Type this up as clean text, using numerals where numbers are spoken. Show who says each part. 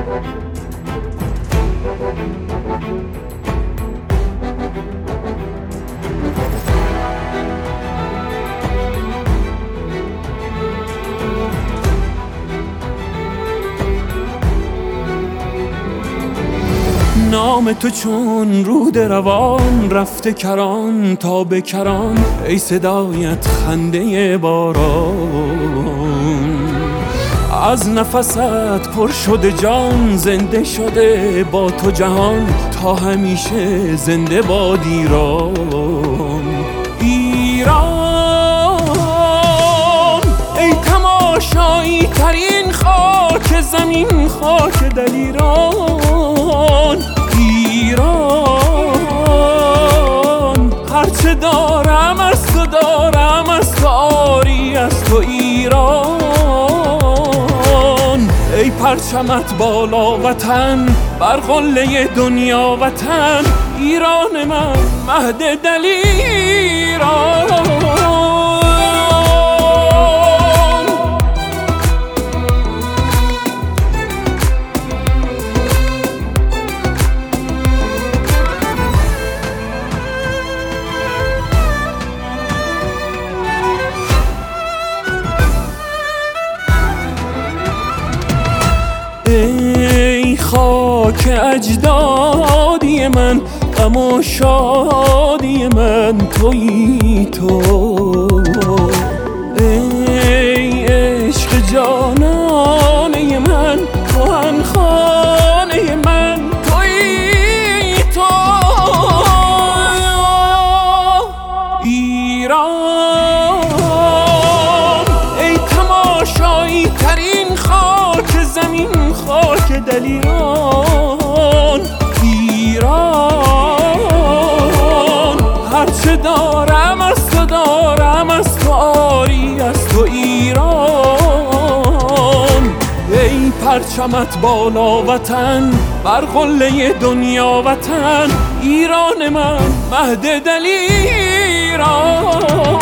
Speaker 1: نام تو چون رود روان رفته کران تا به کران، ای صدایت خنده باران. از نفست پر شده جان، زنده شده با تو جهان، تا همیشه زنده باد ایران. ایران ای تماشایی ترین خاک زمین، خاک دلیران. ایران هرچه دارم از تو دارم، از تو آری از تو ایران. ای پرچمت بالا وطن، بر قله دنیا وطن، ایران من مهد دلیران. ای خاک اجدادی من، غم و شادی من تویی تو. ای عشق جانانه من، کهن خانه من تویی تو. ایران ای تماشایی ترین خاک زمین، خاک دلیران. ایران هرچه دارم از تو دارم، از تو آری از تو ایران. ای پرچمت بالا وطن، بر قله دنیا وطن، ایران من مهد دلیران.